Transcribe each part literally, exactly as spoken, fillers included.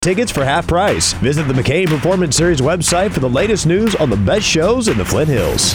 Tickets for half price. Visit the McCain Performance Series website for the latest news on the best shows in the Flint Hills.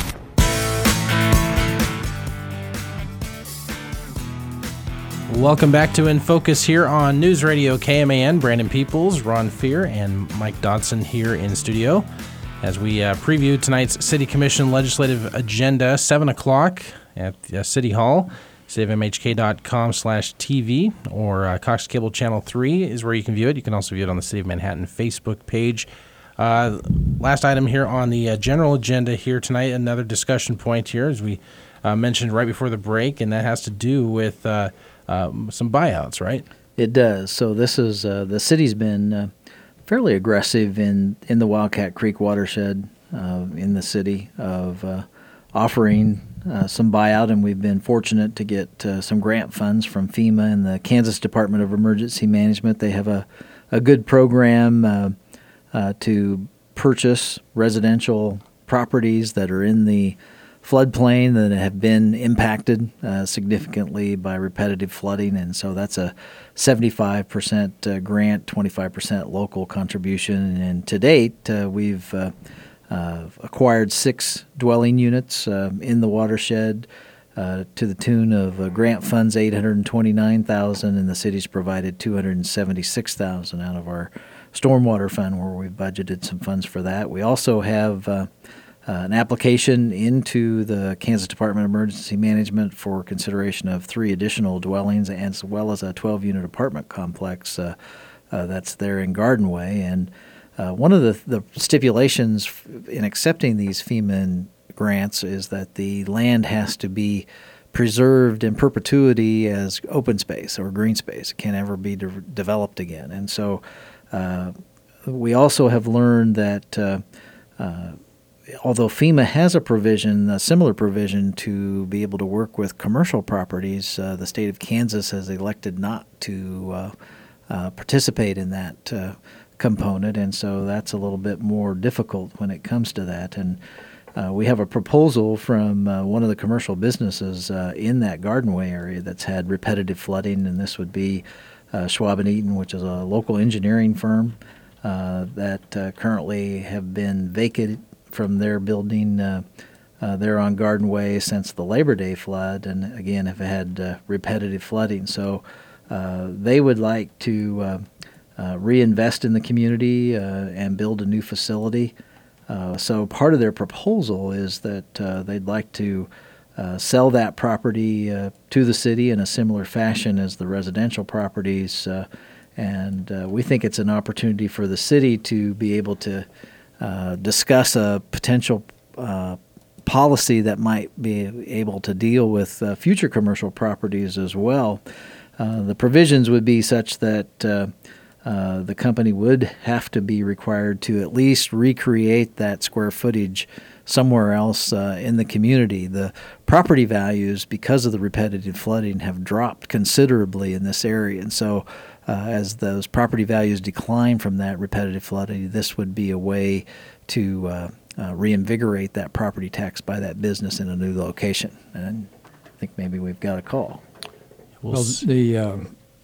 Welcome back to In Focus here on News Radio K M A N. Brandon Peoples, Ron Fear, and Mike Dodson here in studio as we uh, preview tonight's City Commission legislative agenda, seven o'clock at uh, City Hall. city of m h k dot com slash t v or uh, Cox Cable Channel three is where you can view it. You can also view it on the City of Manhattan Facebook page. Uh, last item here on the uh, general agenda here tonight, another discussion point here, as we uh, mentioned right before the break, and that has to do with uh, uh, some buyouts, right? It does. So this is, uh, the city's been uh, fairly aggressive in, in the Wildcat Creek watershed uh, in the city of uh, offering Uh, some buyout, and we've been fortunate to get uh, some grant funds from FEMA and the Kansas Department of Emergency Management. They have a, a good program uh, uh, to purchase residential properties that are in the floodplain that have been impacted uh, significantly by repetitive flooding, and so that's a seventy-five percent uh, grant, twenty-five percent local contribution, and to date uh, we've uh, Uh, acquired six dwelling units uh, in the watershed uh, to the tune of uh, grant funds eight hundred twenty-nine thousand dollars, and the city's provided two hundred seventy-six thousand dollars out of our stormwater fund, where we've budgeted some funds for that. We also have uh, uh, an application into the Kansas Department of Emergency Management for consideration of three additional dwellings, as well as a twelve-unit apartment complex uh, uh, that's there in Garden Way. And Uh, one of the, the stipulations in accepting these FEMA grants is that the land has to be preserved in perpetuity as open space or green space. It can't ever be de- developed again. And so uh, we also have learned that uh, uh, although FEMA has a provision, a similar provision to be able to work with commercial properties, uh, the state of Kansas has elected not to uh, uh, participate in that uh, component, and so that's a little bit more difficult when it comes to that. And uh, we have a proposal from uh, one of the commercial businesses uh, in that Garden Way area that's had repetitive flooding, and this would be uh, Schwab and Eaton, which is a local engineering firm uh, that uh, currently have been vacated from their building uh, uh, there on Garden Way since the Labor Day flood, and again have had uh, repetitive flooding. So uh, they would like to uh, Uh, reinvest in the community uh, and build a new facility. Uh, so part of their proposal is that uh, they'd like to uh, sell that property uh, to the city in a similar fashion as the residential properties. Uh, and uh, we think it's an opportunity for the city to be able to uh, discuss a potential uh, policy that might be able to deal with uh, future commercial properties as well. Uh, the provisions would be such that uh, Uh, the company would have to be required to at least recreate that square footage somewhere else uh, in the community. The property values, because of the repetitive flooding, have dropped considerably in this area. And so uh, as those property values decline from that repetitive flooding, this would be a way to uh, uh, reinvigorate that property tax by that business in a new location. And I think maybe we've got a call. Well, well the... Uh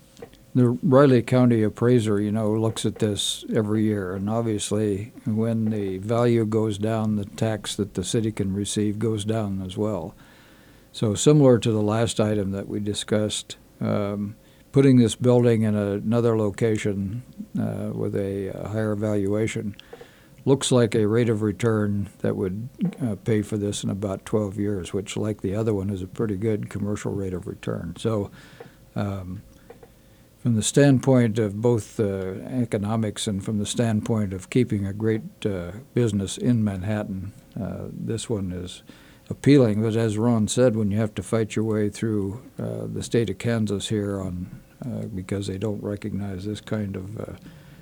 The Riley County appraiser, you know, looks at this every year, and obviously when the value goes down, the tax that the city can receive goes down as well. So similar to the last item that we discussed, um, putting this building in a, another location uh, with a, a higher valuation looks like a rate of return that would uh, pay for this in about twelve years, which, like the other one, is a pretty good commercial rate of return. So um, from the standpoint of both uh, economics and from the standpoint of keeping a great uh, business in Manhattan, uh, this one is appealing. But as Ron said, when you have to fight your way through uh, the state of Kansas here on uh, because they don't recognize this kind of uh,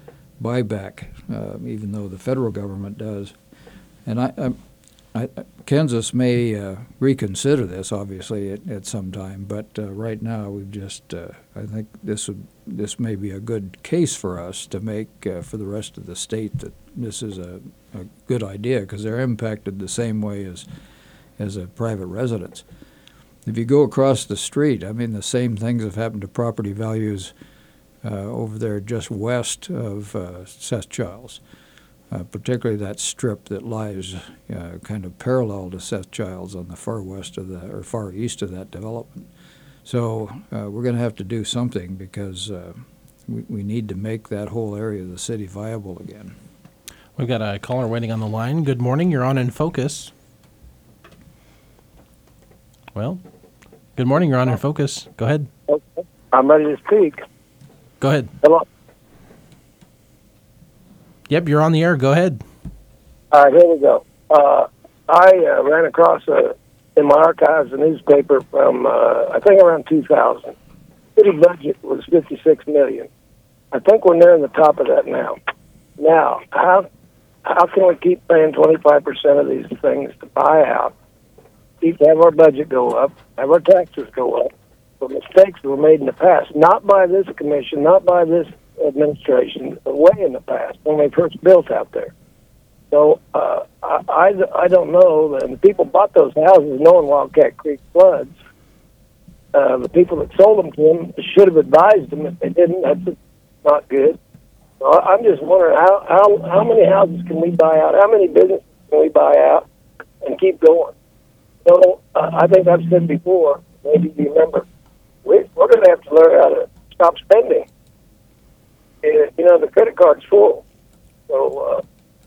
buyback, uh, even though the federal government does. And I, I, I Kansas may uh, reconsider this, obviously, at, at some time. But uh, right now, we've just uh, I think this would this may be a good case for us to make uh, for the rest of the state that this is a, a good idea, because they're impacted the same way as as a private residence. If you go across the street, I mean, the same things have happened to property values uh, over there just west of uh, Seth Childs, uh, particularly that strip that lies uh, kind of parallel to Seth Childs on the far west of the or far east of that development. So uh, we're going to have to do something because uh, we, we need to make that whole area of the city viable again. We've got a caller waiting on the line. Good morning. You're on In Focus. Well, good morning. You're on In Focus. Go ahead. I'm ready to speak. Go ahead. Hello. Yep, you're on the air. Go ahead. All right, here we go. Uh, I uh, ran across a, in my archives a newspaper from uh, I think around two thousand. City budget was fifty-six million dollars. I think we're nearing the top of that now. Now, how how can we keep paying twenty-five percent of these things to buy out? Keep have our budget go up, have our taxes go up for mistakes that were made in the past, not by this commission, not by this administration, but way in the past when they first built out there. So uh, I, I, I don't know. And the people bought those houses knowing Wildcat Creek floods. Uh, the people that sold them to them should have advised them. If they didn't, that's not good. So I'm just wondering how, how, how many houses can we buy out? How many businesses can we buy out and keep going? So uh, I think I've said before, maybe you remember, we, we're going to have to learn how to stop spending. Uh, you know, the credit card's full. So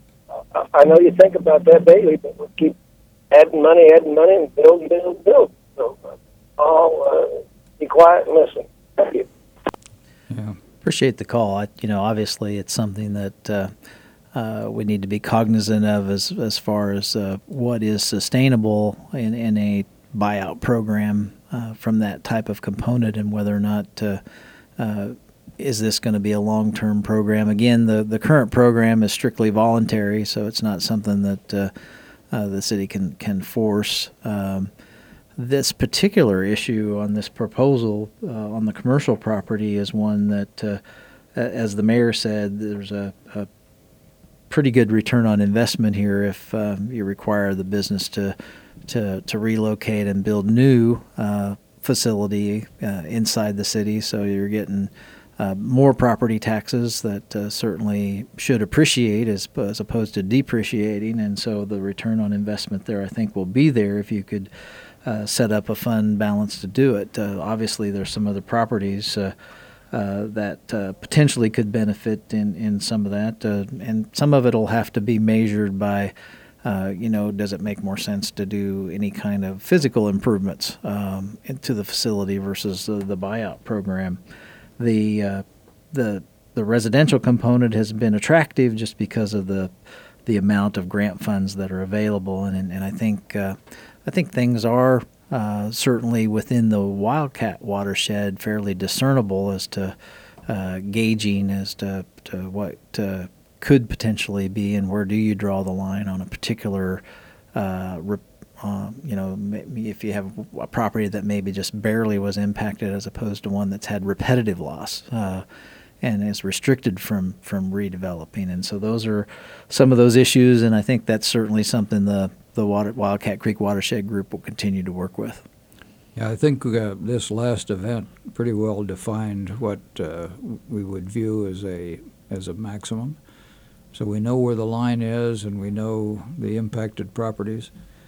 uh, I know you think about that daily, but we keep adding money, adding money, and build, build, build. So uh, I'll uh, be quiet and listen. Thank you. Yeah. Appreciate the call. I, you know, obviously it's something that uh, uh, we need to be cognizant of as as far as uh, what is sustainable in, in a buyout program uh, from that type of component, and whether or not uh, uh, is this going to be a long-term program. Again, the, the current program is strictly voluntary, so it's not something that uh, uh, the city can, can force. Um, This particular issue on this proposal uh, on the commercial property is one that, uh, as the mayor said, there's a, a pretty good return on investment here if uh, you require the business to to, to relocate and build new uh, facility uh, inside the city. So you're getting uh, more property taxes that uh, certainly should appreciate as, as opposed to depreciating. And so the return on investment there, I think, will be there if you could Uh, set up a fund balance to do it. Uh, obviously, there's some other properties uh, uh, that uh, potentially could benefit in, in some of that, uh, and some of it will have to be measured by, uh, you know, does it make more sense to do any kind of physical improvements um, into the facility versus the, the buyout program. The uh, the the residential component has been attractive just because of the the amount of grant funds that are available, and and, and I think. Uh, I think things are uh, certainly within the Wildcat watershed fairly discernible as to uh, gauging as to, to what uh, could potentially be and where do you draw the line on a particular, uh, rep- uh, you know, if you have a property that maybe just barely was impacted as opposed to one that's had repetitive loss. Uh, and is restricted from, from redeveloping. And so those are some of those issues, and I think that's certainly something the, the water, Wildcat Creek Watershed Group will continue to work with. Yeah, I think uh, this last event pretty well defined what uh, we would view as a as a maximum. So we know where the line is, and we know the impacted properties.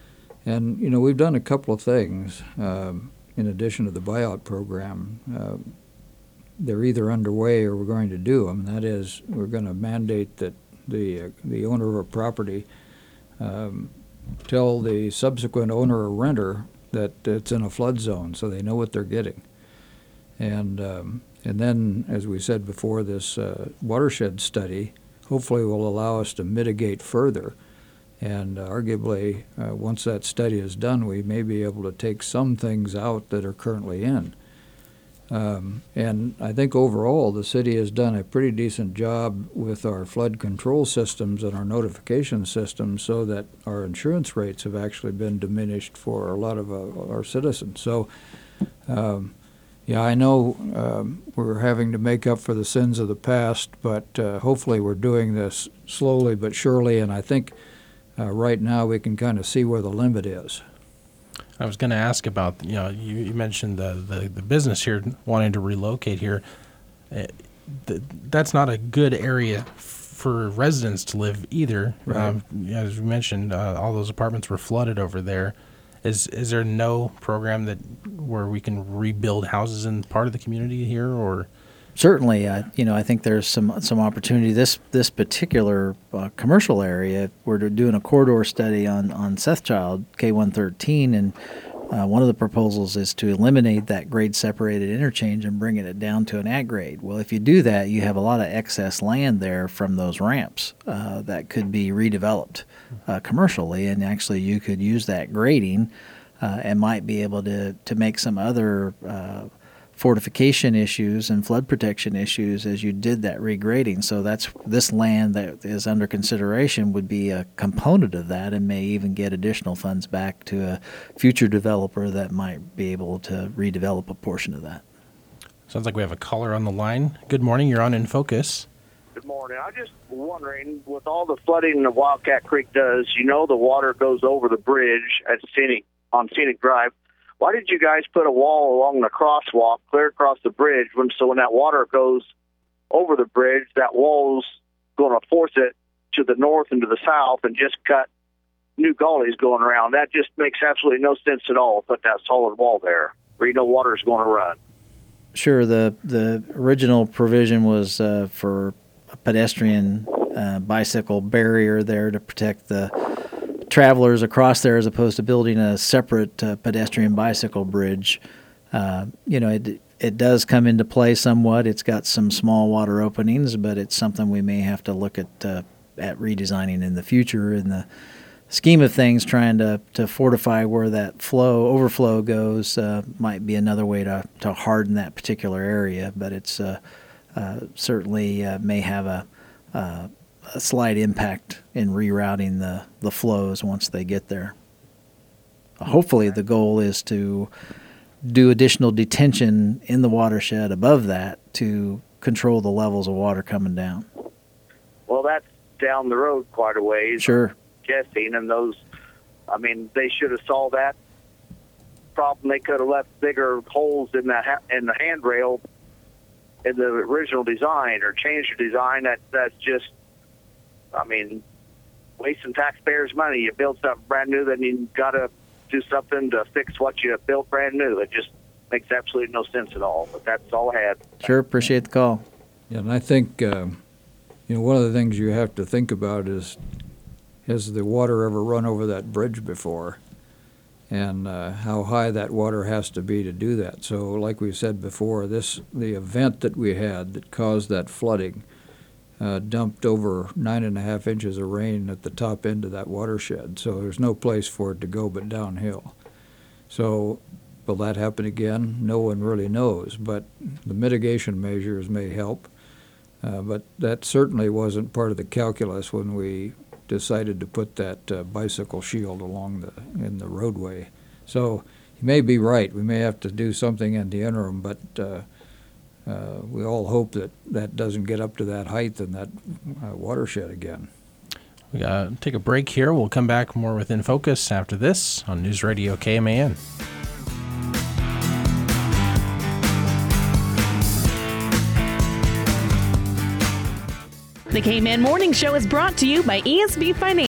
And, you know, we've done a couple of things um, in addition to the buyout program. Uh, they're either underway or we're going to do them. That is, we're going to mandate that the uh, the owner of a property um, tell the subsequent owner or renter that it's in a flood zone, so they know what they're getting. And um, and then, as we said before, this uh, watershed study hopefully will allow us to mitigate further. And uh, arguably, uh, once that study is done, we may be able to take some things out that are currently in. Um, and I think overall the city has done a pretty decent job with our flood control systems and our notification systems so that our insurance rates have actually been diminished for a lot of uh, our citizens. So, um, yeah, I know um, we're having to make up for the sins of the past, but uh, hopefully we're doing this slowly but surely, and I think uh, right now we can kind of see where the limit is. I was going to ask about, you know, you, you mentioned the, the, the business here wanting to relocate here. Uh, th- that's not a good area for residents to live either. Right. Um, as we mentioned, uh, all those apartments were flooded over there. Is is there no program that where we can rebuild houses in part of the community here, or? Certainly, uh, you know, I think there's some some opportunity. This this particular uh, commercial area, we're doing a corridor study on on Sethchild K one thirteen, and uh, one of the proposals is to eliminate that grade separated interchange and bringing it down to an at grade. Well, if you do that, you have a lot of excess land there from those ramps uh, that could be redeveloped uh, commercially, and actually you could use that grading uh, and might be able to to make some other Uh, fortification issues and flood protection issues as you did that regrading. So that's this land that is under consideration would be a component of that, and may even get additional funds back to a future developer that might be able to redevelop a portion of that. Sounds like we have a caller on the line. Good morning. You're on In Focus. Good morning. I'm just wondering, with all the flooding that Wildcat Creek does, you know the water goes over the bridge at Scenic on Scenic Drive. Why did you guys put a wall along the crosswalk clear across the bridge when so when that water goes over the bridge, that wall's going to force it to the north and to the south and just cut new gullies going around? That just makes absolutely no sense at all. Put that solid wall there where you know water's going to run. Sure. The the original provision was uh, for a pedestrian uh, bicycle barrier there to protect the travelers across there, as opposed to building a separate uh, pedestrian bicycle bridge. Uh, you know, it it does come into play somewhat. It's got some small water openings, but it's something we may have to look at uh, at redesigning in the future. In the scheme of things, trying to, to fortify where that flow overflow goes uh, might be another way to, to harden that particular area. But it's uh, uh, certainly uh, may have a uh, a slight impact in rerouting the, the flows once they get there. Hopefully the goal is to do additional detention in the watershed above that to control the levels of water coming down. Well, that's down the road quite a ways. Sure. Guessing, and those, I mean, they should have solved that problem. They could have left bigger holes in the ha- in the handrail in the original design, or changed the design. That that's just, I mean, wasting taxpayers' money. You build something brand new, then you got to do something to fix what you built brand new. It just makes absolutely no sense at all. But that's all I had. Sure, appreciate the call. Yeah, and I think, uh, you know, one of the things you have to think about is, has the water ever run over that bridge before? And uh, how high that water has to be to do that. So like we said before, this the event that we had that caused that flooding uh, dumped over nine and a half inches of rain at the top end of that watershed. So there's no place for it to go but downhill. So will that happen again? No one really knows, but the mitigation measures may help. Uh, but that certainly wasn't part of the calculus when we decided to put that uh, bicycle shield along the in the roadway. So you may be right. We may have to do something in the interim, but uh, uh, we all hope that that doesn't get up to that height in that uh, watershed again. We gotta take a break here. We'll come back more with In Focus after this on News Radio K M A N. The K-Man Morning Show is brought to you by E S B Financial.